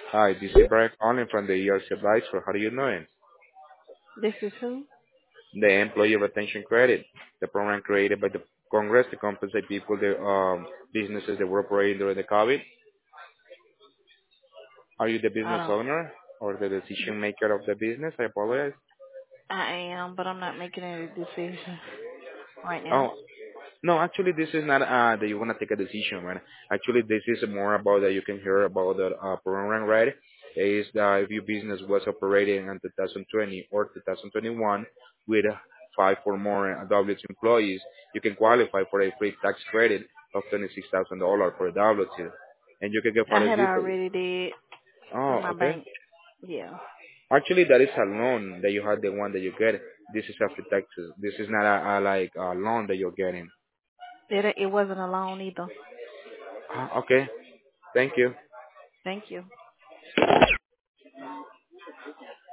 Hi, this is Brian calling from the ERC Advisor. How are you doing? This is who? The Employee Retention Credit, the program created by the Congress to compensate people, the businesses that were operating during the COVID. Are you the I business don't. owner or the decision y- maker of the business? I apologize. I am, but I'm not making any decisions right now. Oh, no, actually, this is not that you want to take a decision, right? Actually, this is more about that you can hear about the program, right? Is that if your business was operating in 2020 or 2021 with five or more W2 employees, you can qualify for a free tax credit of $26,000 per W2, and you can get I for had this. already did with Oh, my okay. bank. Yeah. Actually, that is a loan that you had, the one that you get. This is a free taxes. This is not a like a loan that you're getting. It wasn't a loan either. Okay, thank you. Thank you.